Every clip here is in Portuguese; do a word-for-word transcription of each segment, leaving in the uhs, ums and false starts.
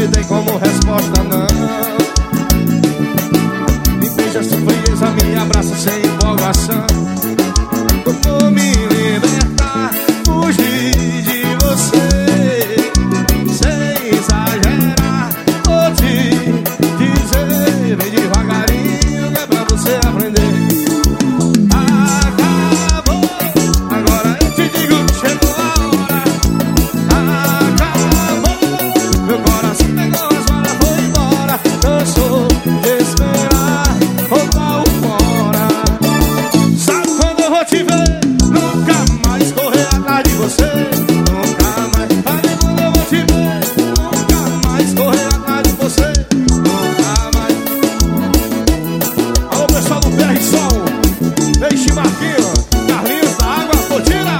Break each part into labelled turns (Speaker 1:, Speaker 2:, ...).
Speaker 1: ele tem como resposta não. Me beija sem frieza, me abraça sem empolgação. Vou me libertar, fugir de você, sem exagerar. Vou te dizer, vem devagarinho, que é pra você aprender. Acabou, agora eu te digo, chegou a hora. Acabou, meu coração pegou as malas, foi embora. Cansou de esperar, roubar o fora. Sabe quando eu vou te ver? Nunca mais correr atrás de você. Nunca mais. Sabe quando eu vou te ver? Nunca mais correr atrás de você. Nunca mais. Alô, pessoal do P R Som, Peixe Marquinho, Carlinhos da Água, Potira.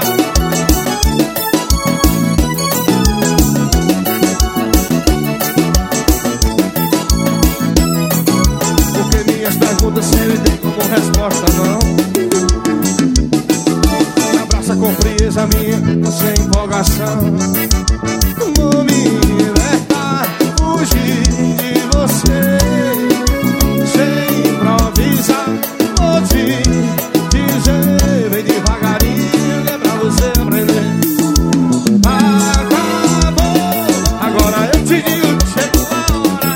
Speaker 1: Porque minhas perguntas sempre tem como resposta não. Me abraça com frieza minha, sem empolgação. Vou me libertar, fugir de você, sem improvisar. Vou te dizer, vem devagarinho, que é pra você aprender. Acabou, agora eu te digo, chegou a hora.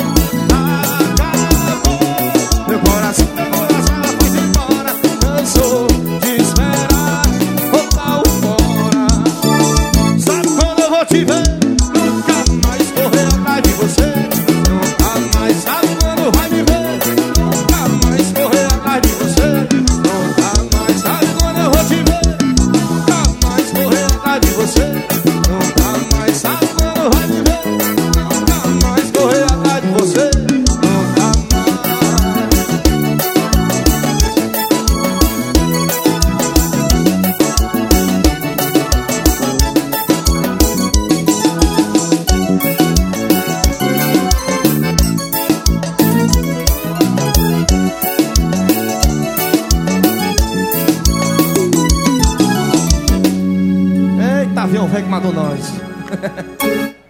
Speaker 1: Acabou, meu coração pegou as malas, foi embora. Cansou de esperar, roubar o fora. Sabe quando eu vou te ver? Nunca mais correr atrás de você. Nunca mais. Sabe quando vai me ver? Nunca mais correr atrás de você. Nunca mais. Sabe quando eu vou te ver? Nunca mais correr atrás de você. Nunca mais. Sabe quando vai me ver? Nunca mais correr atrás de você. Nunca mais. Eita, avião velho que matou nós.